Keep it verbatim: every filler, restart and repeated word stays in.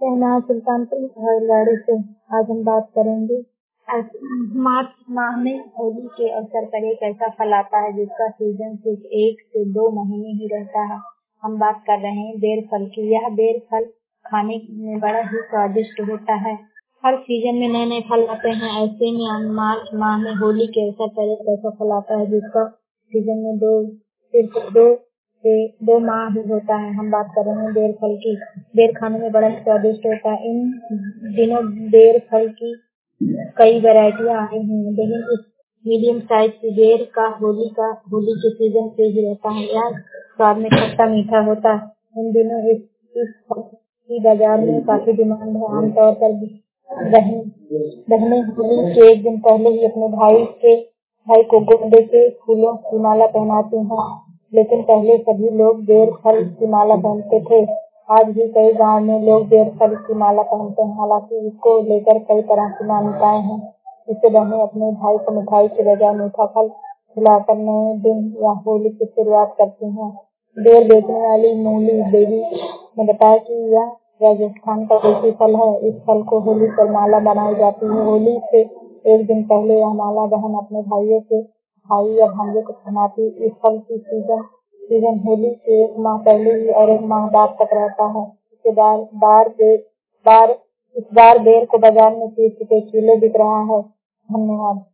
शहनाज सुल्तानपुर हरियाणा से। आज हम बात करेंगे मार्च माह में होली के अवसर पर एक ऐसा फल आता है जिसका सीजन सिर्फ एक से दो महीने ही रहता है। हम बात कर रहे हैं बेर फल की। यह बेर फल खाने में बड़ा ही स्वादिष्ट होता है। हर सीजन में नए नए फल आते हैं। ऐसे में मार्च माह में होली के अवसर पर एक ऐसा फल आता है जिसका सीजन में दो सिर्फ दो से दो माह ही होता है। हम बात कर रहे हैं बेर फल की। बेर खाने में बड़ा स्वादिष्ट होता है। इन दिनों बेर फल की कई वैरायटियां आई हुई हैं, लेकिन इस मीडियम साइज की बेर का होली का होली के सीजन पे ही रहता है। यह स्वाद में खट्टा मीठा होता है। इन दिनों इस इस फल की बाजार में काफी डिमांड है। आमतौर पर बहन बहनें होली के एक दिन पहले ही अपने भाई के भाई को गेंदे के फूलों की माला पहनाती हैं, लेकिन पहले सभी लोग बेर फल की माला पहनते थे। आज भी कई गांव में लोग बेर फल की माला पहनते हैं। हालांकि इसको लेकर कई तरह की मान्यताएं हैं। इससे बहनें अपने भाई को मिठाई के बजाय मीठा फल खिलाकर नए दिन या होली की शुरुआत करती हैं। बेर बेचने वाली मूली देवी ने बताया कि यह राजस्थान का देसी फल है। इस फल को होली पर माला बनाई जाती है। होली से एक दिन पहले यह माला बहन अपने भाइयों के भाई या भांजे को पहनाती। इस फल की सीजन सीजन होली के एक माह पहले ही और एक माह बाद तक रहता है। इसके बाद बार बेर बार इस बार बेर को बाजार में तीस रुपए किलो बिक रहा है। धन्यवाद।